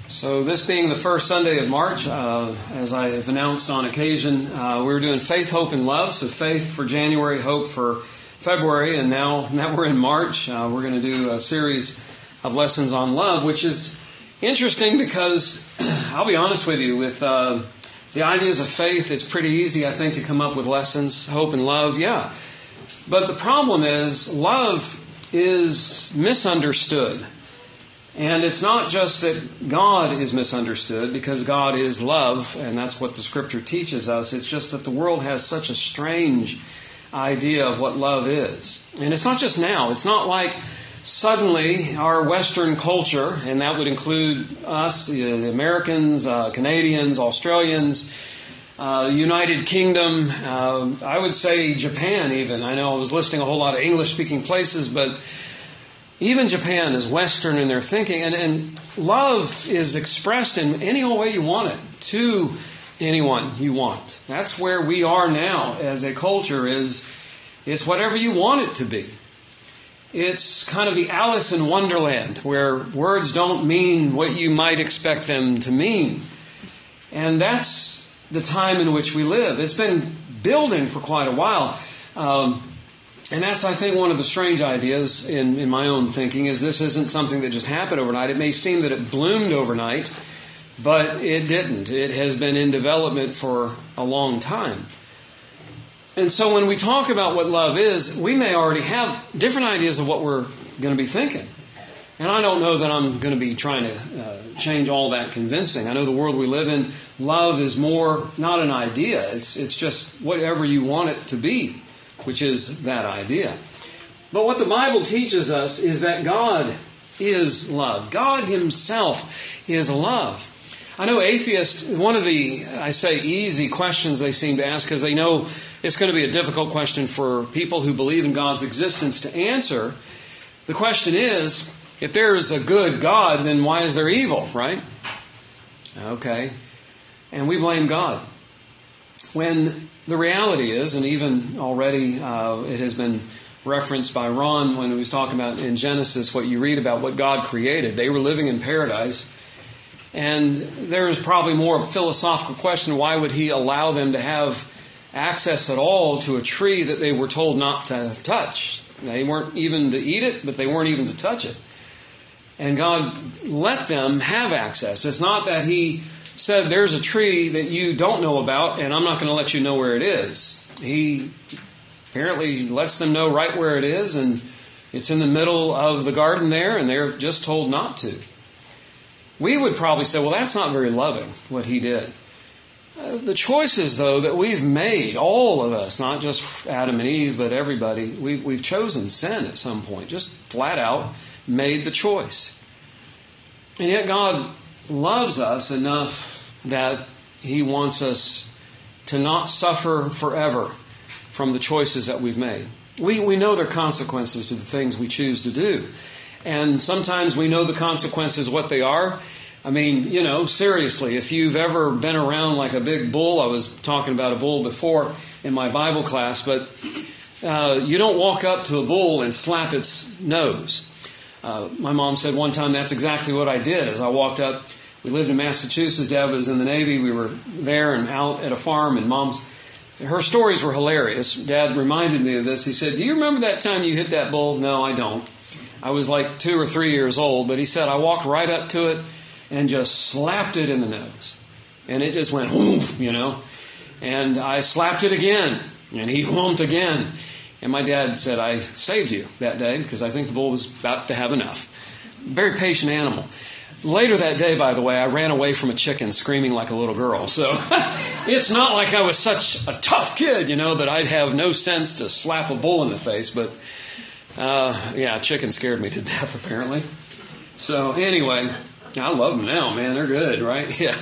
So this being the first Sunday of March, as I have announced on occasion, we're doing Faith, Hope, and Love. So faith for January, hope for February, and now that we're in March, we're going to do a series of lessons on love, which is interesting because, I'll be honest with you, with the ideas of faith, it's pretty easy, I think, to come up with lessons, hope and love, yeah. But the problem is, love is misunderstood. And it's not just that God is misunderstood, because God is love, and that's what the Scripture teaches us. It's just that the world has such a strange idea of what love is. And it's not just now. It's not like suddenly our Western culture, and that would include us, the Americans, Canadians, Australians, United Kingdom, I would say Japan even. I know I was listing a whole lot of English-speaking places, but even Japan is Western in their thinking, and love is expressed in any old way you want it, to anyone you want. That's where we are now as a culture, it's whatever you want it to be. It's kind of the Alice in Wonderland, where words don't mean what you might expect them to mean. And that's the time in which we live. It's been building for quite a while. And that's, I think, one of the strange ideas in my own thinking, is this isn't something that just happened overnight. It may seem that it bloomed overnight, but it didn't. It has been in development for a long time. And so when we talk about what love is, we may already have different ideas of what we're going to be thinking. And I don't know that I'm going to be trying to change all that convincing. I know the world we live in, love is more not an idea. It's just whatever you want it to be, which is that idea. But what the Bible teaches us is that God is love. God Himself is love. I know atheists, one of the, I say, easy questions they seem to ask, because they know it's going to be a difficult question for people who believe in God's existence to answer. The question is, if there is a good God, then why is there evil, right? Okay. And we blame God. When the reality is, and even already it has been referenced by Ron when he was talking about in Genesis what you read about what God created. They were living in paradise. And there is probably more of a philosophical question, why would He allow them to have access at all to a tree that they were told not to touch? They weren't even to eat it, but they weren't even to touch it. And God let them have access. It's not that He said, there's a tree that you don't know about, and I'm not going to let you know where it is. He apparently lets them know right where it is, and it's in the middle of the garden there, and they're just told not to. We would probably say, well, that's not very loving, what He did. The choices, though, that we've made, all of us, not just Adam and Eve, but everybody, we've chosen sin at some point, just flat out made the choice. And yet God loves us enough that He wants us to not suffer forever from the choices that we've made. We know there are consequences to the things we choose to do. And sometimes we know the consequences, what they are. I mean, seriously, if you've ever been around like a big bull, I was talking about a bull before in my Bible class, but you don't walk up to a bull and slap its nose. My mom said one time that's exactly what I did. As I walked up, we lived in Massachusetts, Dad was in the Navy, we were there and out at a farm, and her stories were hilarious. Dad reminded me of this. He said, do you remember that time you hit that bull? No, I don't. I was like 2 or 3 years old, but he said I walked right up to it and just slapped it in the nose. And it just went, whoof, And I slapped it again, and he whomped again. And my dad said, I saved you that day because I think the bull was about to have enough. Very patient animal. Later that day, by the way, I ran away from a chicken screaming like a little girl. So it's not like I was such a tough kid, that I'd have no sense to slap a bull in the face, but chicken scared me to death, apparently. So anyway, I love them now, man. They're good, right? Yeah.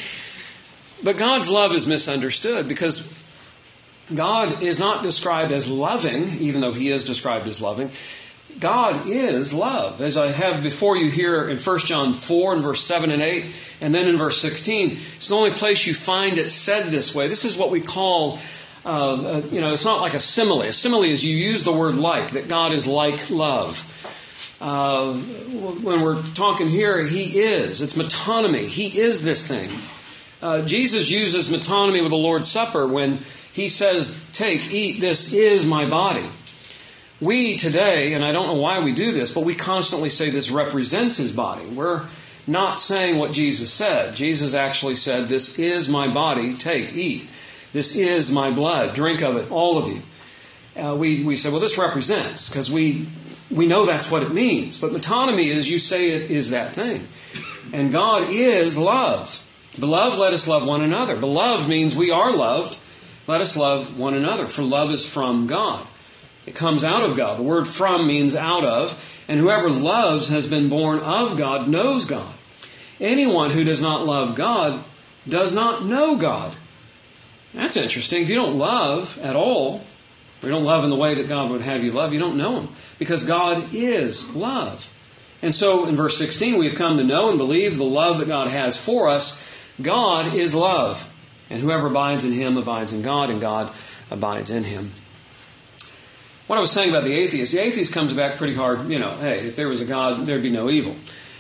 But God's love is misunderstood because God is not described as loving, even though He is described as loving. God is love. As I have before you here in 1 John 4 and verse 7 and 8, and then in verse 16, it's the only place you find it said this way. This is what we call it's not like a simile. A simile is you use the word like, that God is like love. When we're talking here, He is. It's metonymy. He is this thing. Jesus uses metonymy with the Lord's Supper when He says, take, eat, this is my body. We today, and I don't know why we do this, but we constantly say this represents His body. We're not saying what Jesus said. Jesus actually said, this is my body, take, eat. This is my blood, drink of it, all of you. We say, well, this represents, because we know that's what it means. But metonymy is you say it is that thing. And God is love. Beloved, let us love one another. Beloved means we are loved. Let us love one another, for love is from God. It comes out of God. The word from means out of, and whoever loves has been born of God, knows God. Anyone who does not love God does not know God. That's interesting. If you don't love at all, or you don't love in the way that God would have you love, you don't know Him, because God is love. And so in verse 16, we have come to know and believe the love that God has for us. God is love, and whoever abides in Him abides in God, and God abides in him. What I was saying about the atheist comes back pretty hard. Hey, if there was a God, there'd be no evil.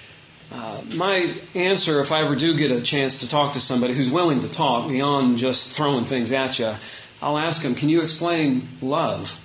My answer, if I ever do get a chance to talk to somebody who's willing to talk beyond just throwing things at you, I'll ask them, can you explain love?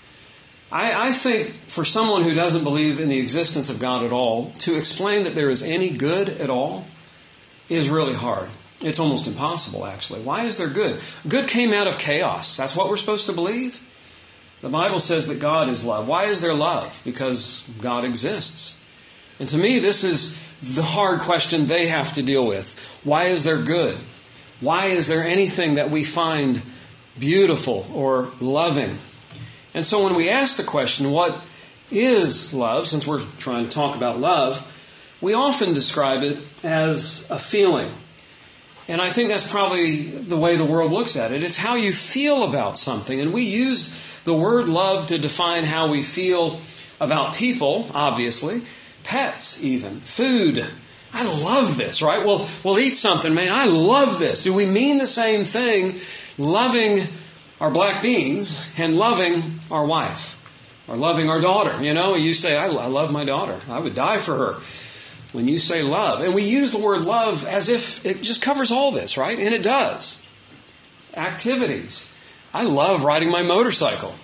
I think for someone who doesn't believe in the existence of God at all, to explain that there is any good at all is really hard. It's almost impossible, actually. Why is there good? Good came out of chaos. That's what we're supposed to believe. The Bible says that God is love. Why is there love? Because God exists. And to me, this is the hard question they have to deal with. Why is there good? Why is there anything that we find beautiful or loving? And so when we ask the question, what is love, since we're trying to talk about love, we often describe it as a feeling. And I think that's probably the way the world looks at it. It's how you feel about something. And we use the word love to define how we feel about people, obviously, pets even, food. I love this, right? We'll eat something, man, I love this. Do we mean the same thing, loving our black beans and loving our wife or loving our daughter? You say, I love my daughter. I would die for her. When you say love, and we use the word love as if it just covers all this, right? And it does. Activities. I love riding my motorcycle,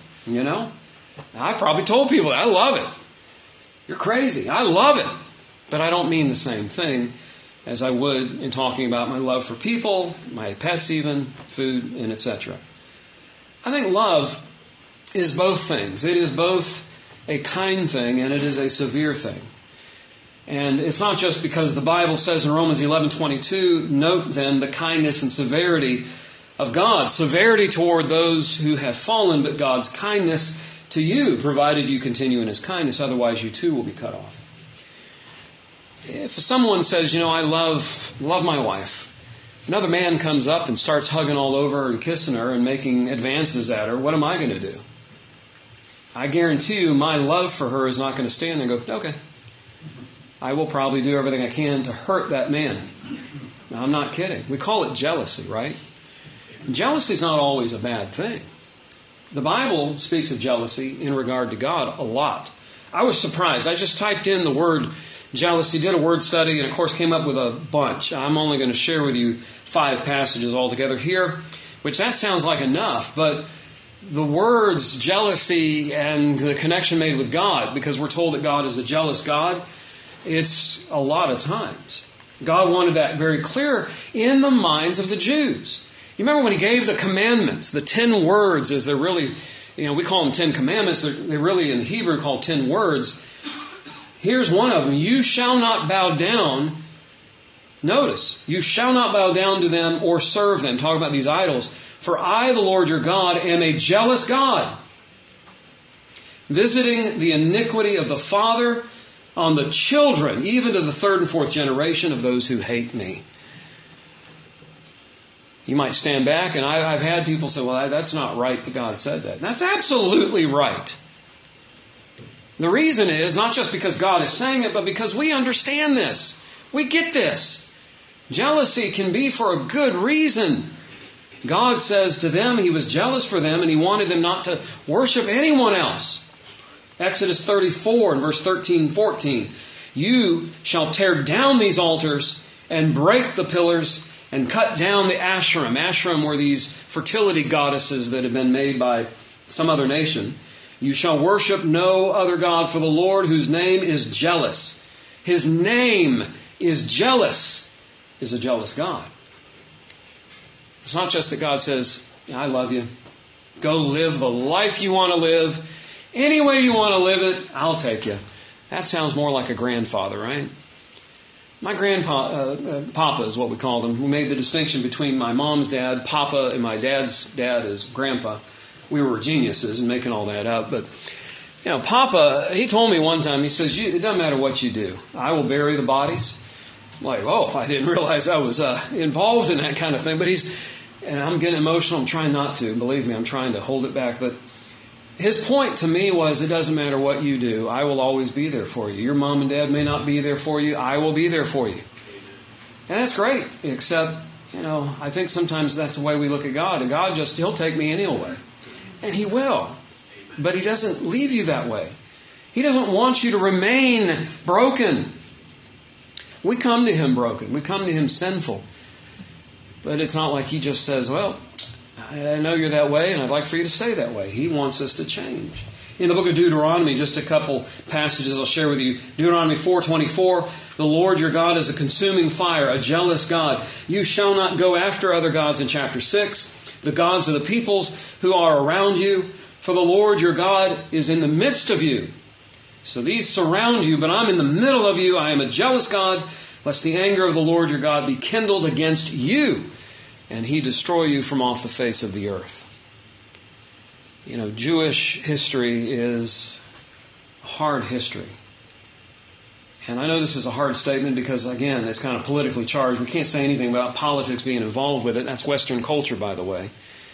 I probably told people that. I love it. You're crazy. I love it. But I don't mean the same thing as I would in talking about my love for people, my pets even, food, and etc. I think love is both things. It is both a kind thing and it is a severe thing. And it's not just because the Bible says in Romans 11:22, note then the kindness and severity of God. Severity toward those who have fallen, but God's kindness to you, provided you continue in His kindness. Otherwise, you too will be cut off. If someone says, I love my wife, another man comes up and starts hugging all over her and kissing her and making advances at her, what am I going to do? I guarantee you my love for her is not going to stand there and go, okay. I will probably do everything I can to hurt that man. Now, I'm not kidding. We call it jealousy, right? And jealousy is not always a bad thing. The Bible speaks of jealousy in regard to God a lot. I was surprised. I just typed in the word jealousy, did a word study, and of course came up with a bunch. I'm only going to share with you 5 passages altogether here, which that sounds like enough, but the words jealousy and the connection made with God, because we're told that God is a jealous God, it's a lot of times. God wanted that very clear in the minds of the Jews. You remember when He gave the commandments, the 10 words, as they're really, we call them 10 commandments. They're really in Hebrew called 10 words. Here's one of them. You shall not bow down. Notice, you shall not bow down to them or serve them. Talk about these idols. For I, the Lord your God, am a jealous God, visiting the iniquity of the father on the children, even to the 3rd and 4th generation of those who hate me. You might stand back, and I've had people say, well, that's not right that God said that. That's absolutely right. The reason is not just because God is saying it, but because we understand this. We get this. Jealousy can be for a good reason. God says to them He was jealous for them, and He wanted them not to worship anyone else. Exodus 34 and verse 13-14. You shall tear down these altars and break the pillars and cut down the Asherim. Asherim were these fertility goddesses that had been made by some other nation. You shall worship no other God, for the Lord, whose name is jealous. His name is jealous, is a jealous God. It's not just that God says, I love you. Go live the life you want to live. Any way you want to live it, I'll take you. That sounds more like a grandfather, right? My Papa is what we called him. We made the distinction between my mom's dad, Papa, and my dad's dad is Grandpa. We were geniuses in making all that up. But, Papa, he told me one time, he says, it doesn't matter what you do. I will bury the bodies. I'm like, I didn't realize I was involved in that kind of thing. But and I'm getting emotional. I'm trying not to. Believe me, I'm trying to hold it back. But his point to me was, it doesn't matter what you do. I will always be there for you. Your mom and dad may not be there for you. I will be there for you. And that's great. Except, I think sometimes that's the way we look at God. And God He'll take me any old way. And He will. But He doesn't leave you that way. He doesn't want you to remain broken. We come to Him broken. We come to Him sinful. But it's not like He just says, I know you're that way, and I'd like for you to stay that way. He wants us to change. In the book of Deuteronomy, just a couple passages I'll share with you. Deuteronomy 4:24, the Lord your God is a consuming fire, a jealous God. You shall not go after other gods in chapter 6, the gods of the peoples who are around you, for the Lord your God is in the midst of you. So these surround you, but I'm in the middle of you. I am a jealous God, lest the anger of the Lord your God be kindled against you, and He destroy you from off the face of the earth. Jewish history is hard history. And I know this is a hard statement because, again, it's kind of politically charged. We can't say anything about politics being involved with it. That's Western culture, by the way.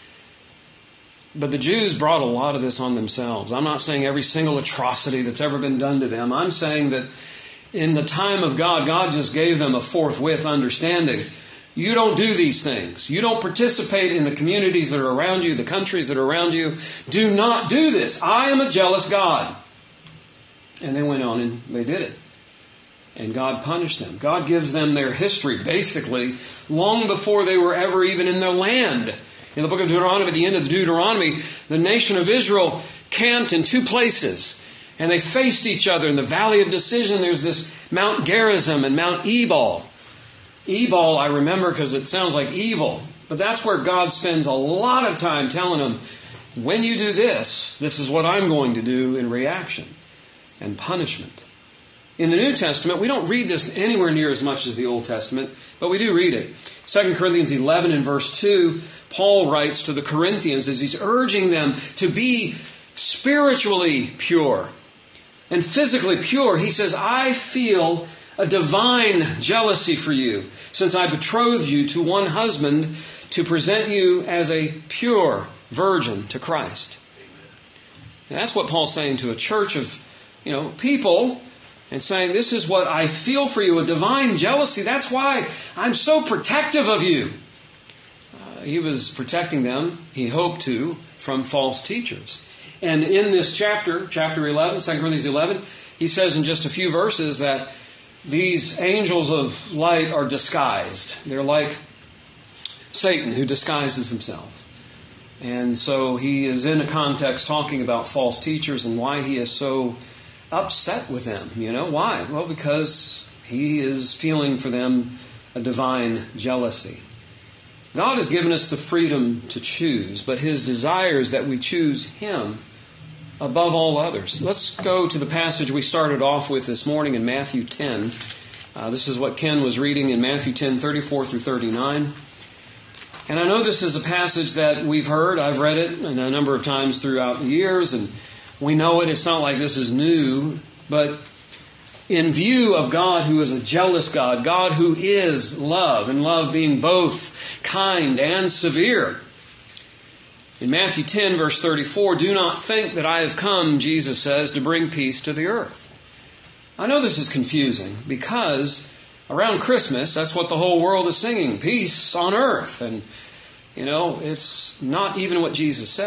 But the Jews brought a lot of this on themselves. I'm not saying every single atrocity that's ever been done to them. I'm saying that in the time of God, God just gave them a forthwith understanding. You don't do these things. You don't participate in the communities that are around you, the countries that are around you. Do not do this. I am a jealous God. And they went on and they did it. And God punished them. God gives them their history, basically, long before they were ever even in their land. In the book of Deuteronomy, at the end of Deuteronomy, the nation of Israel camped in two places. And they faced each other in the Valley of Decision. There's this Mount Gerizim and Mount Ebal. Ebal, I remember because it sounds like evil. But that's where God spends a lot of time telling them, when you do this, this is what I'm going to do in reaction and punishment. In the New Testament, we don't read this anywhere near as much as the Old Testament, but we do read it. 2 Corinthians 11 and verse 2, Paul writes to the Corinthians as he's urging them to be spiritually pure and physically pure. He says, I feel a divine jealousy for you, since I betrothed you to one husband to present you as a pure virgin to Christ. And that's what Paul's saying to a church of, people, and saying, this is what I feel for you, a divine jealousy. That's why I'm so protective of you. He was protecting them, he hoped to, from false teachers. And in this chapter 11, 2 Corinthians 11, he says in just a few verses that these angels of light are disguised. They're like Satan, who disguises himself. And so he is in a context talking about false teachers and why he is so upset with them. Why? Well, because he is feeling for them a divine jealousy. God has given us the freedom to choose, but His desire is that we choose Him above all others. Let's go to the passage we started off with this morning in Matthew 10. This is what Ken was reading in Matthew 10, 34 through 39. And I know this is a passage that we've heard. I've read it a number of times throughout the years, and we know it. It's not like this is new, but in view of God who is a jealous God, God who is love, and love being both kind and severe. In Matthew 10, verse 34, do not think that I have come, Jesus says, to bring peace to the earth. I know this is confusing because around Christmas, that's what the whole world is singing, peace on earth. And, it's not even what Jesus said.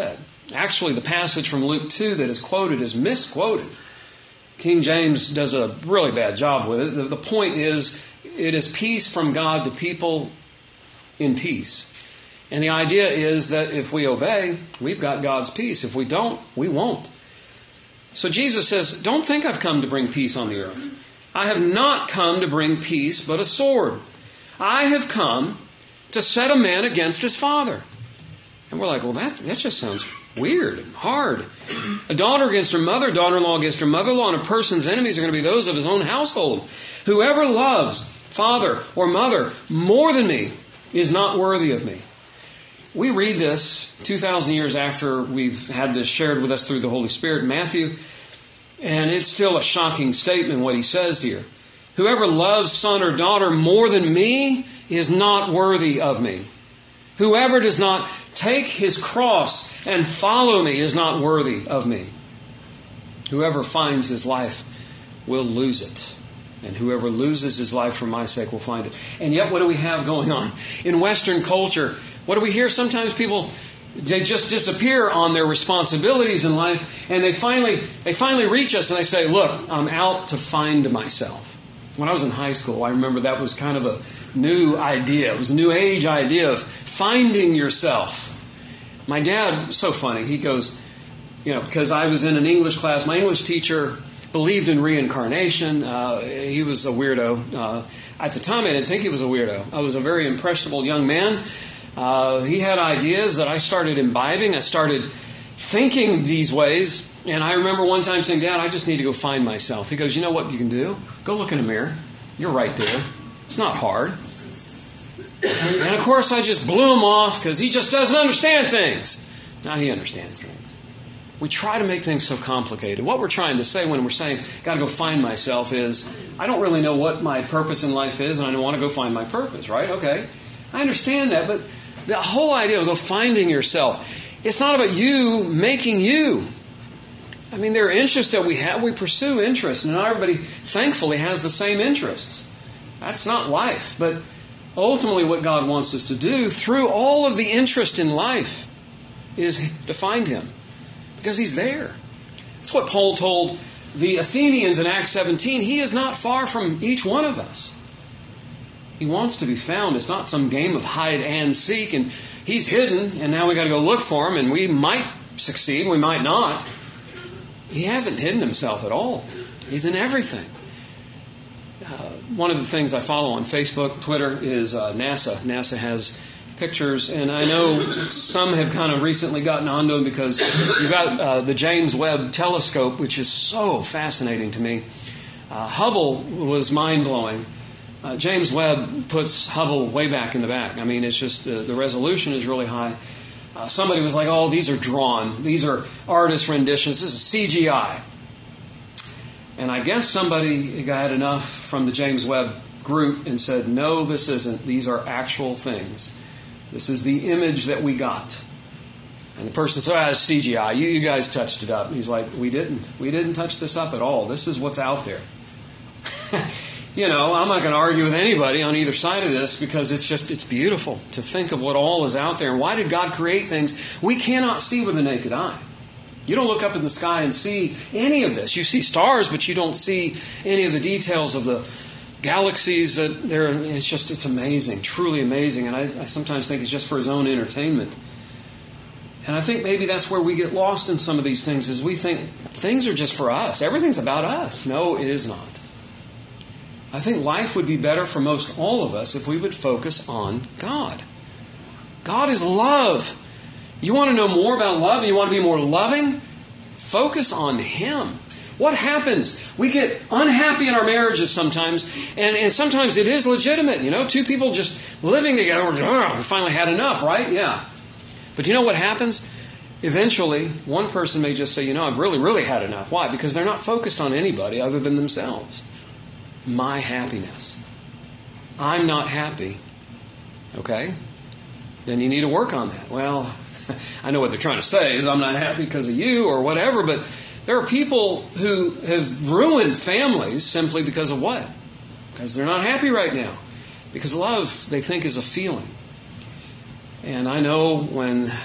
Actually, the passage from Luke 2 that is quoted is misquoted. King James does a really bad job with it. The point is, it is peace from God to people in peace. And the idea is that if we obey, we've got God's peace. If we don't, we won't. So Jesus says, don't think I've come to bring peace on the earth. I have not come to bring peace, but a sword. I have come to set a man against his father. And we're like, well, that just sounds weird and hard. A daughter against her mother, daughter-in-law against her mother-in-law, and a person's enemies are going to be those of his own household. Whoever loves father or mother more than me is not worthy of me. We read this 2,000 years after we've had this shared with us through the Holy Spirit in Matthew, and it's still a shocking statement what he says here. Whoever loves son or daughter more than me is not worthy of me. Whoever does not take his cross and follow me is not worthy of me. Whoever finds his life will lose it. And whoever loses his life for my sake will find it. And yet, what do we have going on? In Western culture, what do we hear? Sometimes people, they just disappear on their responsibilities in life, and they finally reach us and they say, look, I'm out to find myself. When I was in high school, I remember that was kind of a new idea. It was a new age idea of finding yourself. My dad, so funny, he goes, because I was in an English class, my English teacher believed in reincarnation. He was a weirdo. At the time, I didn't think he was a weirdo. I was a very impressionable young man. He had ideas that I started imbibing. I started thinking these ways. And I remember one time saying, Dad, I just need to go find myself. He goes, you know what you can do? Go look in a mirror. You're right there. It's not hard. And of course, I just blew him off because he just doesn't understand things. Now he understands things. We try to make things so complicated. What we're trying to say when we're saying, got to go find myself is, I don't really know what my purpose in life is, and I don't want to go find my purpose, right? Okay. I understand that, but the whole idea of go finding yourself, it's not about you making you. I mean, there are interests that we have. We pursue interests, and not everybody, thankfully, has the same interests. That's not life. But ultimately, what God wants us to do through all of the interest in life is to find Him, because He's there. That's what Paul told the Athenians in Acts 17. He is not far from each one of us. He wants to be found. It's not some game of hide and seek, and He's hidden, and now we got to go look for Him, and we might succeed, we might not. He hasn't hidden Himself at all. He's in everything. One of the things I follow on Facebook, Twitter, is NASA. NASA has pictures, and I know some have kind of recently gotten onto them because you've got the James Webb Telescope, which is so fascinating to me. Hubble was mind-blowing. James Webb puts Hubble way back in the back. I mean, it's just the resolution is really high. Somebody was like, oh, these are drawn. These are artist renditions. This is CGI. And I guess somebody got enough from the James Webb group and said, no, this isn't. These are actual things. This is the image that we got. And the person said, it's CGI. You guys touched it up. And he's like, we didn't. We didn't touch this up at all. This is what's out there. I'm not going to argue with anybody on either side of this because it's beautiful to think of what all is out there. And why did God create things we cannot see with the naked eye? You don't look up in the sky and see any of this. You see stars, but you don't see any of the details of the galaxies that there. It's amazing, truly amazing. And I sometimes think it's just for His own entertainment. And I think maybe that's where we get lost in some of these things, is we think things are just for us. Everything's about us. No, it is not. I think life would be better for most all of us if we would focus on God. God is love. You want to know more about love and you want to be more loving? Focus on Him. What happens? We get unhappy in our marriages sometimes, and sometimes it is legitimate. Two people just living together, we finally had enough, right? Yeah. But you know what happens? Eventually, one person may just say, I've really, really had enough. Why? Because they're not focused on anybody other than themselves. My happiness. I'm not happy. Okay? Then you need to work on that. Well, I know what they're trying to say is I'm not happy because of you or whatever, but there are people who have ruined families simply because of what? Because they're not happy right now. Because love, they think, is a feeling. And I know when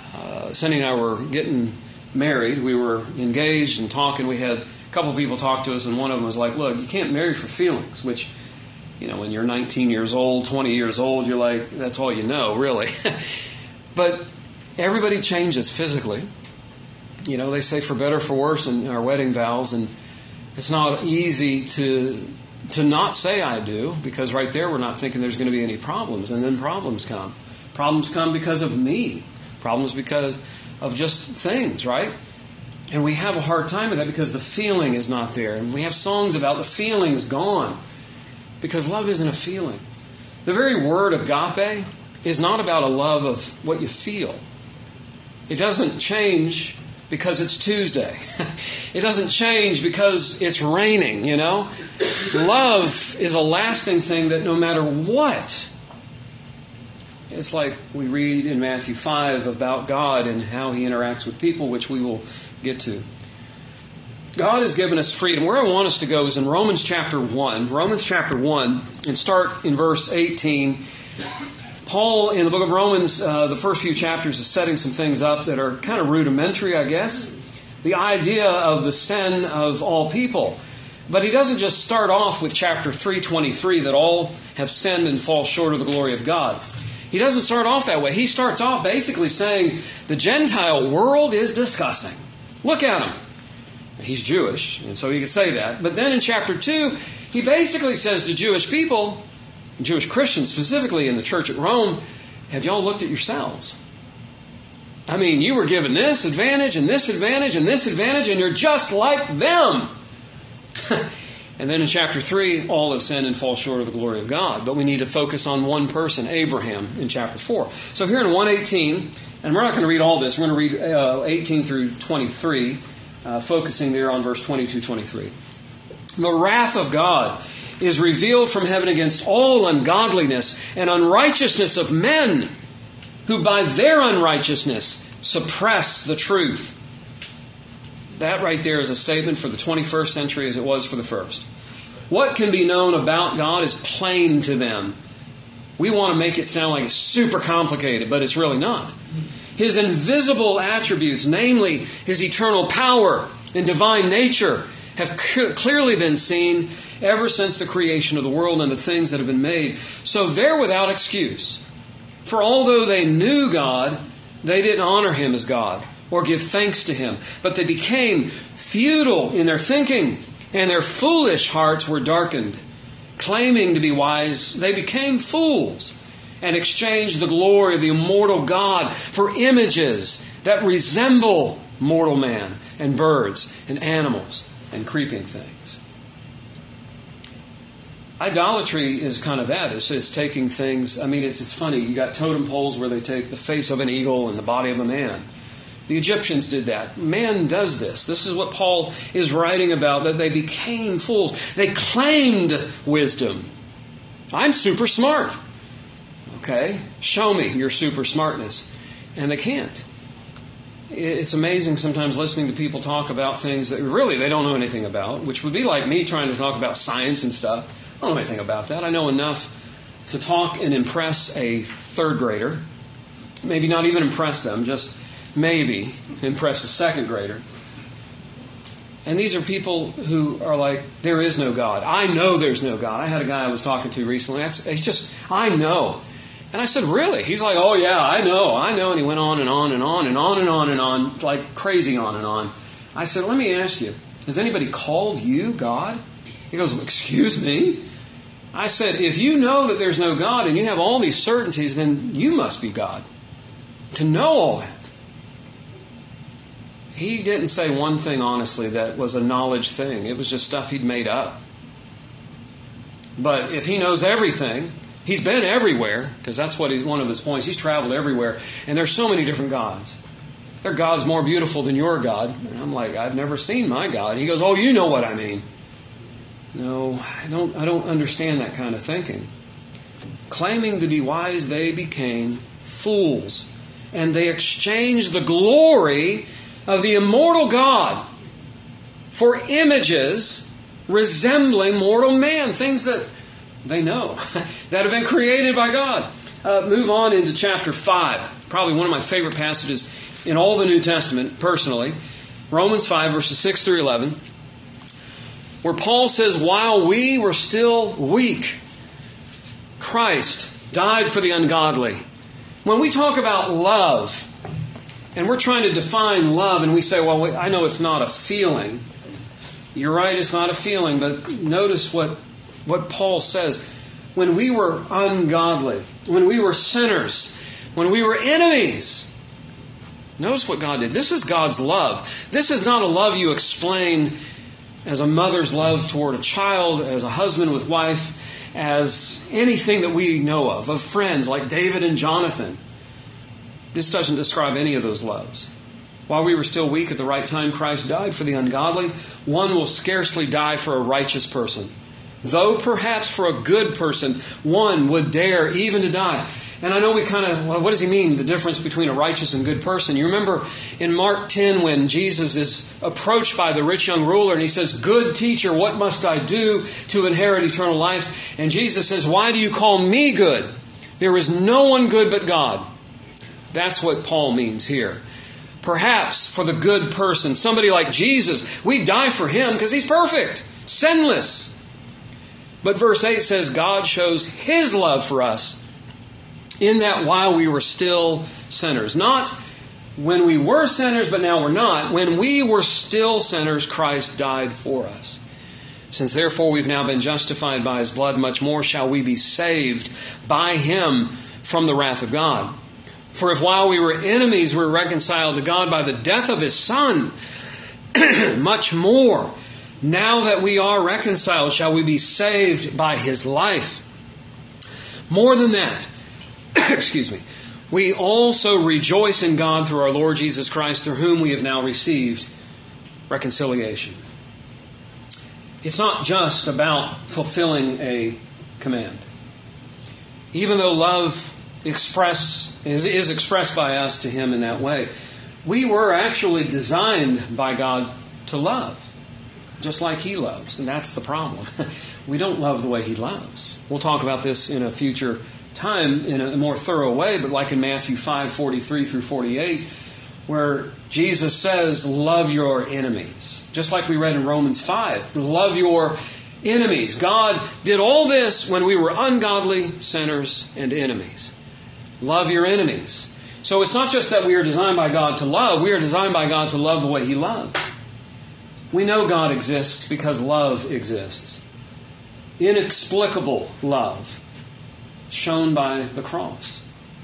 Cindy and I were getting married. We were engaged and talking. We had a couple people talk to us, and one of them was like, look, you can't marry for feelings, which, when you're 19 years old, 20 years old, you're like, that's all you know, really. But everybody changes physically. They say for better, for worse in our wedding vows, and it's not easy to not say I do, because right there we're not thinking there's going to be any problems, and then problems come. Problems come because of me. Problems because of just things, right? And we have a hard time with that because the feeling is not there. And we have songs about the feeling's gone, because love isn't a feeling. The very word agape is not about a love of what you feel. It doesn't change because it's Tuesday. It doesn't change because it's raining, Love is a lasting thing that no matter what. It's like we read in Matthew 5 about God and how He interacts with people, which we will get to. God has given us freedom. Where I want us to go is in Romans chapter 1. Romans chapter 1, and start in verse 18. Paul, in the book of Romans, the first few chapters is setting some things up that are kind of rudimentary, I guess. The idea of the sin of all people. But he doesn't just start off with chapter 3:23, that all have sinned and fall short of the glory of God. He doesn't start off that way. He starts off basically saying the Gentile world is disgusting. Look at him. He's Jewish, and so he can say that. But then in chapter 2, he basically says to Jewish people, Jewish Christians specifically in the church at Rome, have y'all looked at yourselves? I mean, you were given this advantage and this advantage and this advantage, and you're just like them. And then in chapter 3, all have sinned and fall short of the glory of God. But we need to focus on one person, Abraham, in chapter 4. So here in 1:18, and we're not going to read all this, we're going to read 18 through 23, focusing there on verse 22-23. The wrath of God is revealed from heaven against all ungodliness and unrighteousness of men, who by their unrighteousness suppress the truth. That right there is a statement for the 21st century as it was for the first. What can be known about God is plain to them. We want to make it sound like it's super complicated, but it's really not. His invisible attributes, namely His eternal power and divine nature, have clearly been seen ever since the creation of the world and the things that have been made. So they're without excuse. For although they knew God, they didn't honor Him as God or give thanks to Him. But they became futile in their thinking, and their foolish hearts were darkened. Claiming to be wise, they became fools and exchanged the glory of the immortal God for images that resemble mortal man and birds and animals and creeping things. Idolatry is kind of that. It's taking things, it's funny. You got totem poles where they take the face of an eagle and the body of a man. The Egyptians did that. Man does this. This is what Paul is writing about, that they became fools. They claimed wisdom. I'm super smart. Okay, show me your super smartness. And they can't. It's amazing sometimes listening to people talk about things that really they don't know anything about, which would be like me trying to talk about science and stuff. I don't know anything about that. I know enough to talk and impress a third grader. Maybe not even impress them, just maybe impress a second grader. And these are people who are like, there is no God. I know there's no God. I had a guy I was talking to recently. I know. And I said, really? He's like, oh yeah, I know. And he went on and on and on and on and on and on, like crazy on and on. I said, let me ask you, has anybody called you God? He goes, excuse me? I said, if you know that there's no God and you have all these certainties, then you must be God. To know all that. He didn't say one thing, honestly, that was a knowledge thing. It was just stuff he'd made up. But if he knows everything, he's been everywhere, because that's one of his points. He's traveled everywhere, and there's so many different gods. There are gods more beautiful than your God. And I'm like, I've never seen my God. He goes, oh, you know what I mean. No, I don't understand that kind of thinking. Claiming to be wise, they became fools. And they exchanged the glory of the immortal God for images resembling mortal man. Things that they know, that have been created by God. Move on into chapter 5. probably one of my favorite passages in all the New Testament, personally. Romans 5, verses 6 through 11, where Paul says, while we were still weak, Christ died for the ungodly. When we talk about love, and we're trying to define love, and we say, well, I know it's not a feeling. You're right, it's not a feeling, but notice what Paul says. When we were ungodly, when we were sinners, when we were enemies, notice what God did. This is God's love. This is not a love you explain as a mother's love toward a child, as a husband with wife, as anything that we know of friends like David and Jonathan. This doesn't describe any of those loves. While we were still weak at the right time, Christ died for the ungodly. One will scarcely die for a righteous person. Though perhaps for a good person, one would dare even to die. And I know we what does he mean, the difference between a righteous and good person? You remember in Mark 10 when Jesus is approached by the rich young ruler and he says, good teacher, what must I do to inherit eternal life? And Jesus says, why do you call me good? There is no one good but God. That's what Paul means here. Perhaps for the good person, somebody like Jesus, we die for him because he's perfect, sinless. But verse 8 says God shows his love for us in that while we were still sinners. Not when we were sinners, but now we're not. When we were still sinners, Christ died for us. Since therefore we've now been justified by his blood, much more shall we be saved by him from the wrath of God. For if while we were enemies we were reconciled to God by the death of his Son, much more, now that we are reconciled, shall we be saved by his life. More than that, excuse me, we also rejoice in God through our Lord Jesus Christ, through whom we have now received reconciliation. It's not just about fulfilling a command. Even though love is expressed by us to him in that way, we were actually designed by God to love, just like he loves. And that's the problem. We don't love the way he loves. We'll talk about this in a future time in a more thorough way, but like in Matthew 5:43 through 48, where Jesus says, love your enemies. Just like we read in Romans 5, love your enemies. God did all this when we were ungodly, sinners, and enemies. Love your enemies. So it's not just that we are designed by God to love, we are designed by God to love the way he loves. We know God exists because love exists. Inexplicable love shown by the cross.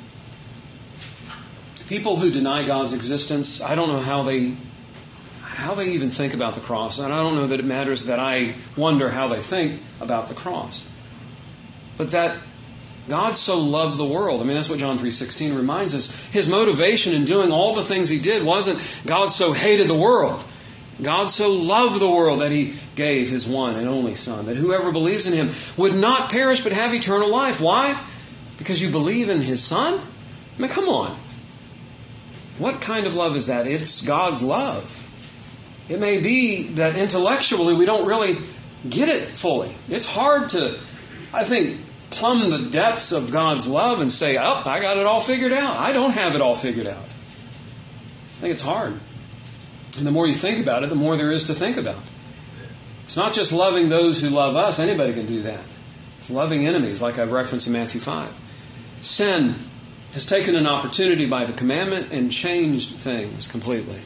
People who deny God's existence, I don't know how they even think about the cross. And I don't know that it matters that I wonder how they think about the cross. But that God so loved the world. I mean, that's what John 3:16 reminds us. His motivation in doing all the things he did wasn't God so hated the world. God so loved the world that he gave his one and only Son, that whoever believes in him would not perish but have eternal life. Why? Because you believe in his Son? I mean, come on. What kind of love is that? It's God's love. It may be that intellectually we don't really get it fully. It's hard to, I think, plumb the depths of God's love and say, oh, I got it all figured out. I don't have it all figured out. I think it's hard. And the more you think about it, the more there is to think about. It's not just loving those who love us. Anybody can do that. It's loving enemies, like I've referenced in Matthew 5. Sin has taken an opportunity by the commandment and changed things completely.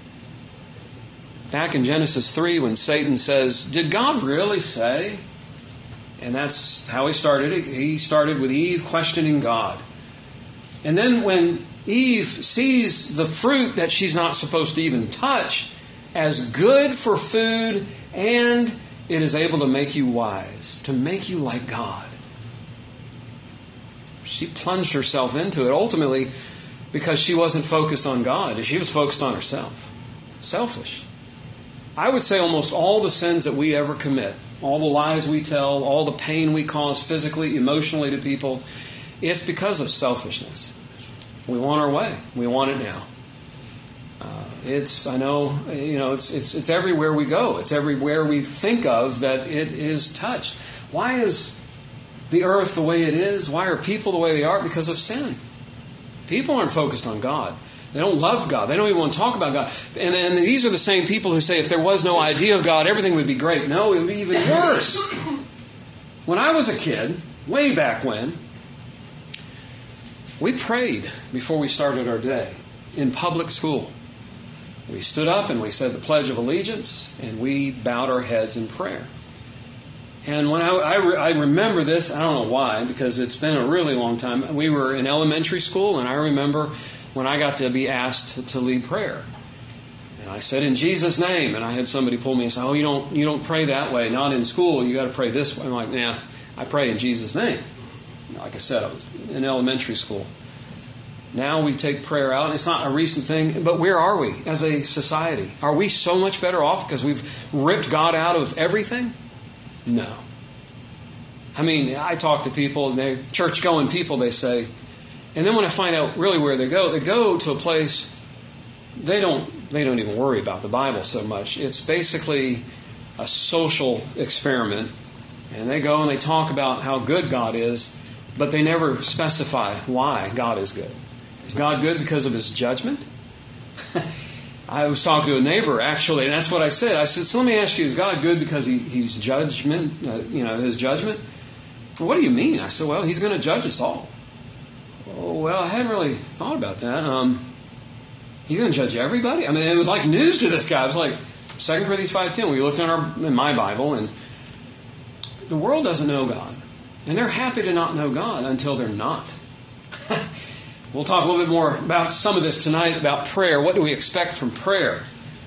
Back in Genesis 3, when Satan says, did God really say? And that's how he started it. He started with Eve questioning God. And then when Eve sees the fruit that she's not supposed to even touch as good for food, and it is able to make you wise, to make you like God. She plunged herself into it ultimately because she wasn't focused on God. She was focused on herself. Selfish. I would say almost all the sins that we ever commit, all the lies we tell, all the pain we cause physically, emotionally to people, it's because of selfishness. We want our way. We want it now. It's everywhere we go. It's everywhere we think of that it is touched. Why is the earth the way it is? Why are people the way they are? Because of sin. People aren't focused on God. They don't love God. They don't even want to talk about God. And these are the same people who say if there was no idea of God, everything would be great. No, it would be even worse. When I was a kid, way back when, we prayed before we started our day in public school. We stood up and we said the Pledge of Allegiance, and we bowed our heads in prayer. And when I remember this, I don't know why, because it's been a really long time. We were in elementary school, and I remember when I got to be asked to lead prayer. And I said, in Jesus' name. And I had somebody pull me and say, oh, you don't pray that way. Not in school. You got to pray this way. I'm like, nah, I pray in Jesus' name. Like I said, I was in elementary school. Now we take prayer out, and it's not a recent thing, but where are we as a society? Are we so much better off because we've ripped God out of everything? No. I mean, I talk to people, and they're church-going people, they say, and then when I find out really where they go to a place, they don't even worry about the Bible so much. It's basically a social experiment, and they go and they talk about how good God is, but they never specify why God is good. Is God good because of His judgment? I was talking to a neighbor, actually, and that's what I said. I said, so let me ask you, is God good because He's judgment, His judgment? Well, what do you mean? I said, well, He's going to judge us all. Oh, well, I hadn't really thought about that. He's going to judge everybody? I mean, it was like news to this guy. It was like 2 Corinthians 5:10. We looked in my Bible, and the world doesn't know God. And they're happy to not know God until they're not. We'll talk a little bit more about some of this tonight, about prayer. What do we expect from prayer?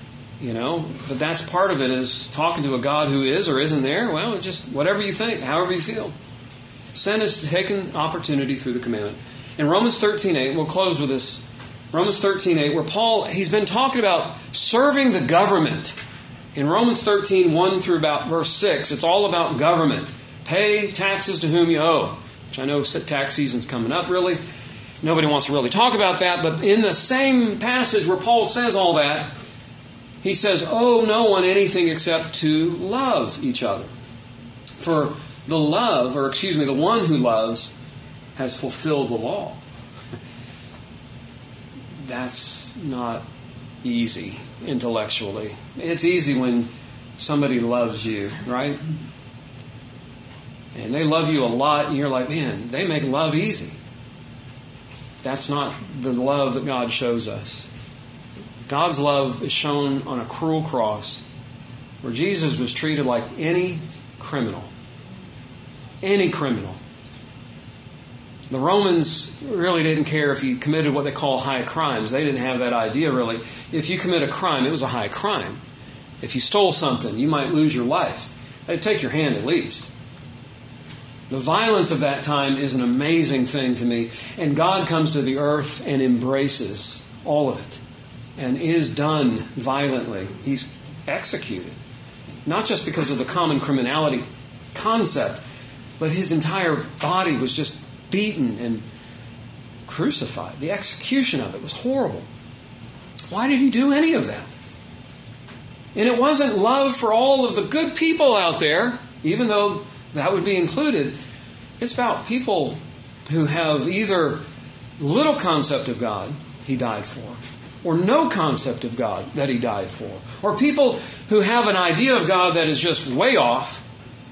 But that's part of it, is talking to a God who is or isn't there. Well, just whatever you think, however you feel. Sin is taken opportunity through the commandment. In Romans 13:8, we'll close with this. Romans 13:8, where Paul, he's been talking about serving the government. In Romans 13:1 through about verse 6, it's all about government. Pay taxes to whom you owe. Which I know tax season's coming up, really. Nobody wants to really talk about that. But in the same passage where Paul says all that, he says, owe no one anything except to love each other. For the one who loves has fulfilled the law. That's not easy intellectually. It's easy when somebody loves you, right? And they love you a lot, and you're like, man, they make love easy. That's not the love that God shows us. God's love is shown on a cruel cross where Jesus was treated like any criminal. Any criminal. The Romans really didn't care if you committed what they call high crimes. They didn't have that idea, really. If you commit a crime, it was a high crime. If you stole something, you might lose your life. They'd take your hand at least. The violence of that time is an amazing thing to me. And God comes to the earth and embraces all of it. And is done violently. He's executed. Not just because of the common criminality concept, but His entire body was just beaten and crucified. The execution of it was horrible. Why did He do any of that? And it wasn't love for all of the good people out there, even though that would be included. It's about people who have either little concept of God, He died for, or no concept of God that He died for, or people who have an idea of God that is just way off.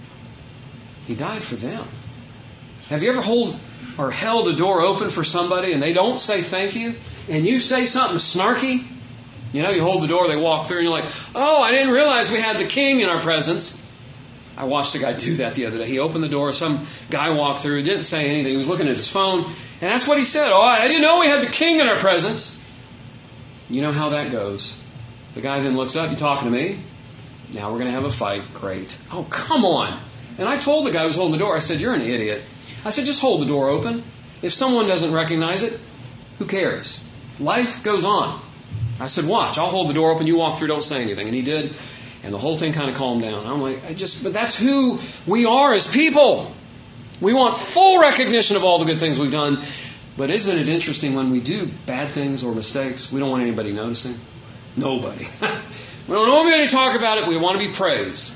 He died for them. Have you ever held a door open for somebody and they don't say thank you, and you say something snarky? You hold the door, they walk through, and you're like, oh, I didn't realize we had the King in our presence. I watched a guy do that the other day. He opened the door, some guy walked through, didn't say anything, he was looking at his phone, and that's what he said. Oh, I didn't know we had the King in our presence. You know how that goes. The guy then looks up, you talking to me? Now we're going to have a fight. Great. Oh, come on. And I told the guy who was holding the door, I said, you're an idiot. I said, just hold the door open. If someone doesn't recognize it, who cares? Life goes on. I said, watch, I'll hold the door open, you walk through, don't say anything. And he did, and the whole thing kind of calmed down. I'm like, but that's who we are as people. We want full recognition of all the good things we've done. But isn't it interesting when we do bad things or mistakes, we don't want anybody noticing? Nobody. We don't want anybody to talk about it. We want to be praised.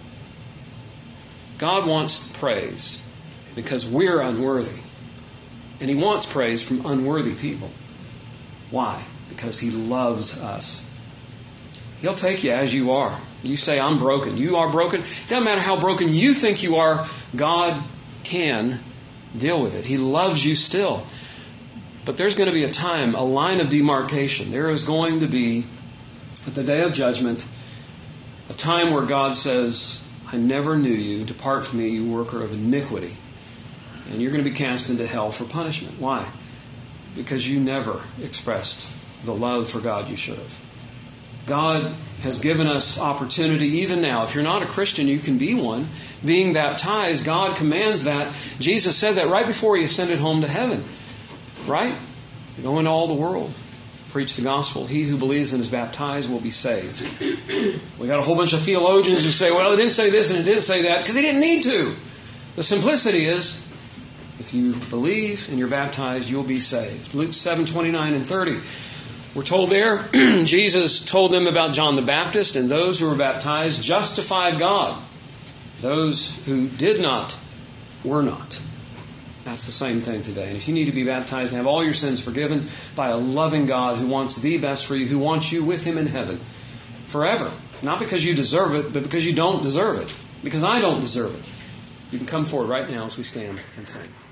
God wants praise because we're unworthy. And He wants praise from unworthy people. Why? Because He loves us. He'll take you as you are. You say, I'm broken. You are broken. It doesn't matter how broken you think you are. God can deal with it. He loves you still. But there's going to be a time, a line of demarcation. There is going to be, at the day of judgment, a time where God says, I never knew you. Depart from me, you worker of iniquity. And you're going to be cast into hell for punishment. Why? Because you never expressed the love for God you should have. God has given us opportunity even now. If you're not a Christian, you can be one. Being baptized, God commands that. Jesus said that right before He ascended home to heaven. Right? Go into all the world. Preach the gospel. He who believes and is baptized will be saved. We got a whole bunch of theologians who say, well, it didn't say this and it didn't say that, because He didn't need to. The simplicity is, if you believe and you're baptized, you'll be saved. Luke 7:29 and 30. We're told there, Jesus told them about John the Baptist, and those who were baptized justified God. Those who did not were not. That's the same thing today. And if you need to be baptized and have all your sins forgiven by a loving God who wants the best for you, who wants you with Him in heaven forever, not because you deserve it, but because you don't deserve it, because I don't deserve it, you can come forward right now as we stand and sing.